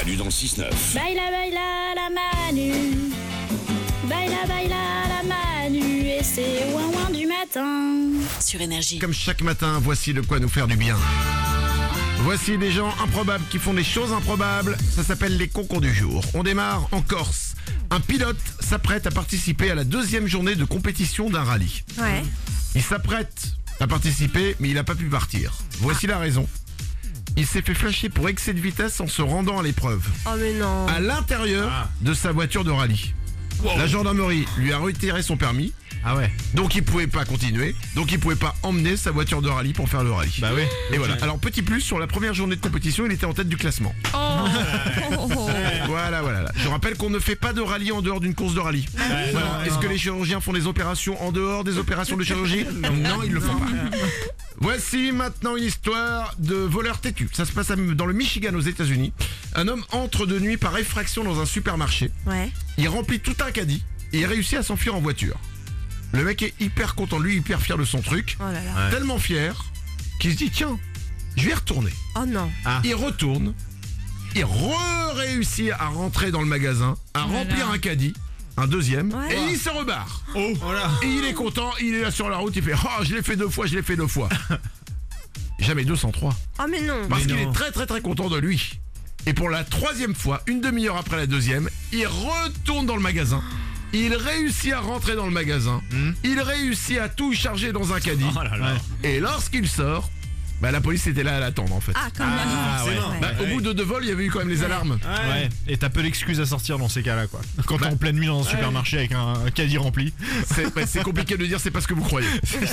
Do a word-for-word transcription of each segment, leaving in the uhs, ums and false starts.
Manu dans le six neuf. Baila, baila, la Manu. Baila, baila, la Manu. Et c'est ouin ouin du matin. Sur Énergie. Comme chaque matin, voici de quoi nous faire du bien. Voici des gens improbables qui font des choses improbables. Ça s'appelle les concons du jour. On démarre en Corse. Un pilote s'apprête à participer à la deuxième journée de compétition d'un rallye. Ouais. Il s'apprête à participer, mais il n'a pas pu partir. Voici la raison. Il s'est fait flasher pour excès de vitesse en se rendant à l'épreuve. Oh mais non. À l'intérieur Ah. de sa voiture de rallye. Wow. La gendarmerie lui a retiré son permis. Ah ouais. Donc il pouvait pas continuer. Donc il pouvait pas emmener sa voiture de rallye pour faire le rallye. Bah oui. Et voilà. Alors petit plus, sur la première journée de compétition, il était en tête du classement. Oh. Voilà, voilà. Je rappelle qu'on ne fait pas de rallye en dehors d'une course de rallye. Ouais, Voilà. non, Est-ce non, que non. les chirurgiens font des opérations en dehors des opérations de chirurgie? Non, ils le font pas. Voici maintenant une histoire de voleur têtu. Ça se passe dans le Michigan aux États-Unis. Un homme entre de nuit par effraction dans un supermarché. Ouais. Il remplit tout un caddie et il réussit à s'enfuir en voiture. Le mec est hyper content, lui hyper fier de son truc. Oh là là. Ouais. Tellement fier qu'il se dit tiens, je vais retourner. Oh non. Ah. Il retourne, il re-réussit à rentrer dans le magasin, à remplir un caddie, un deuxième, Ouais. et il se rebarre. Oh, voilà. Et il est content, il est là sur la route, il fait oh je l'ai fait deux fois, je l'ai fait deux fois. Jamais deux cent trois. Oh mais non. Parce Mais qu'il non. est très très très content de lui. Et pour la troisième fois, une demi-heure après la deuxième, il retourne dans le magasin. Il réussit à rentrer dans le magasin. Il réussit à tout charger dans un caddie. Oh là là. Et lorsqu'il sort, bah la police était là à l'attendre en fait. Ah quand même. Ah, ouais. Bah, au bout de deux vols, il y avait eu quand même les alarmes. Ouais. Et t'as peu d'excuses à sortir dans ces cas-là, quoi. Quand t'es Bah, en pleine nuit dans un supermarché avec un, un caddie rempli. C'est bah, c'est compliqué de dire, c'est pas ce que vous croyez.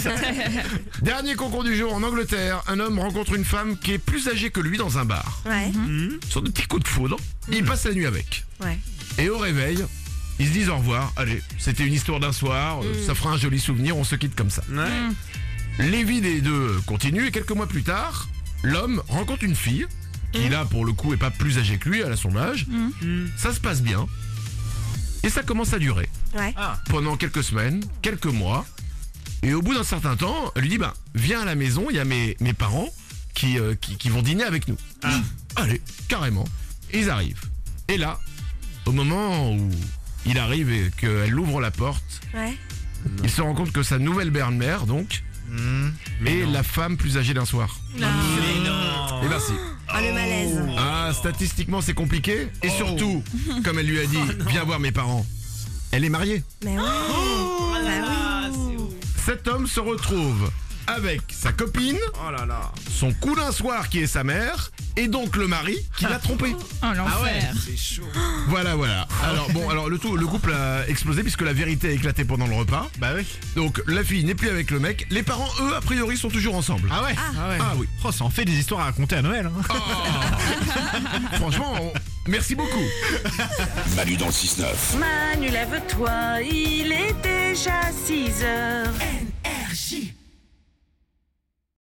Dernier concours du jour en Angleterre. Un homme rencontre une femme qui est plus âgée que lui dans un bar. Ouais. Sur de petits coups de foudre, il passe la nuit avec. Ouais. Et au réveil, ils se disent au revoir. Allez, c'était une histoire d'un soir, euh, ça fera un joli souvenir, on se quitte comme ça. Les vies des deux continuent et quelques mois plus tard, l'homme rencontre une fille qui là pour le coup est pas plus âgée que lui, elle a son âge. Ça se passe bien et ça commence à durer Ouais. Ah. pendant quelques semaines, quelques mois. Et au bout d'un certain temps, elle lui dit bah viens à la maison, il y a mes, mes parents qui, euh, qui, qui vont dîner avec nous. Allez, carrément. Et ils arrivent. Et là, au moment où il arrive et qu'elle ouvre la porte, Ouais. il se rend compte que sa nouvelle belle-mère, donc, est la femme plus âgée d'un soir. Mais non. Et merci. Oh le malaise. Ah, statistiquement, c'est compliqué. Et surtout, comme elle lui a dit, viens voir mes parents. Elle est mariée. Mais ouais. Bah oui. Cet homme se retrouve avec sa copine, Oh là là. son cousin soir qui est sa mère, et donc le mari qui l'a trompé. Ah ouais. C'est chaud. Voilà, voilà. Alors bon, alors le tout, le couple a explosé puisque la vérité a éclaté pendant le repas. Bah oui. Donc la fille n'est plus avec le mec. Les parents, eux, a priori, sont toujours ensemble. Ah ouais. Ah, ouais. Ah oui. Oh, ça en fait des histoires à raconter à Noël. Hein. Franchement, on- merci beaucoup. Manu dans le six neuf. Manu, lève-toi, il est déjà six heures.